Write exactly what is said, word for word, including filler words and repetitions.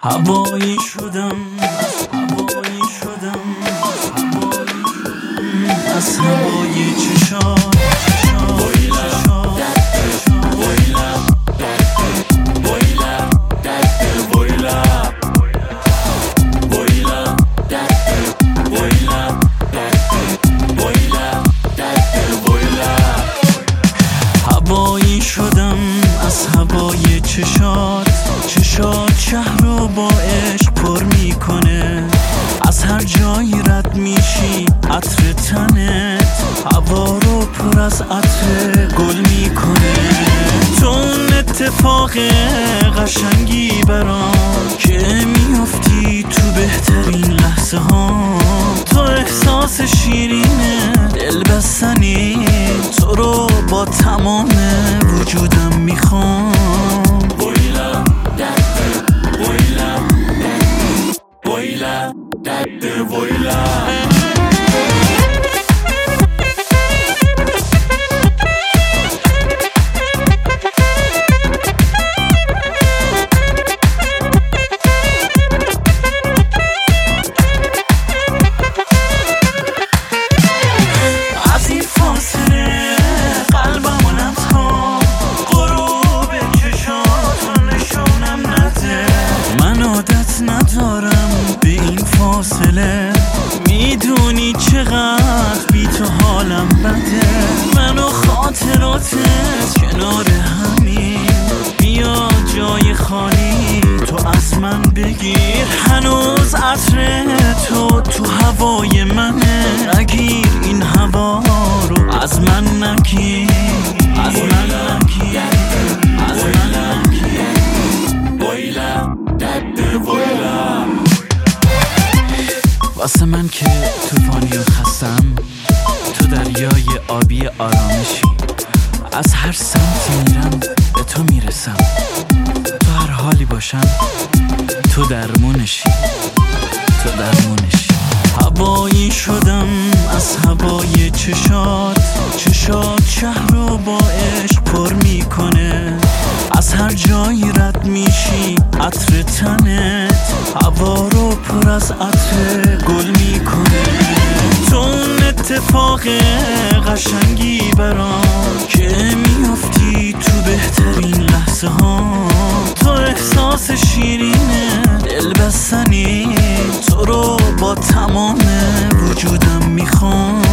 هوایی شدم، از هوایی شدم، از هوای چشات هوایی شدم، از هوای چشات چشات شهر رو با عشق پر میکنه. از هر جایی رد میشی عطر تنت هوا رو پر از عطر گل میکنه. تو اون اتفاق قشنگی برام که میافتی تو بهترین لحظه ها. تو احساس شیرین دل بستنی، تو رو با تمام وجودم میخوام. Voila, date, voila. از این فاصله قلبمو نمتا، غروب چشاتو نشونم نده. من عادت ندارم به این فاصله، میدونی چقدر بی تو حالم بده. من و خاطراتت کنار همین، بیا جای خالی تو از من بگیر. هنوز عطر تو تو هوای منه، نگیر این هوا رو از من نگیر، از من نگیر، از من نگیر. وایلا دد وایلا. واسه من که توفانی و خستم، تو دریای آبی آرامشی. از هر سمتی میرم به تو میرسم، تو هر حالی باشم تو درمونشی، تو درمونشی. هوایی شدم، از هوای چشات چشات شهر رو با عشق پر میکنه. از هر جایی رد میشی عطر تنت هوا رو پر از عطر گل میکنه. تو اون اتفاق قشنگی برام که میافتی تو بهترین لحظه ها. تو احساس شیرین دل بستنی، تو رو با تمام وجودم میخوام.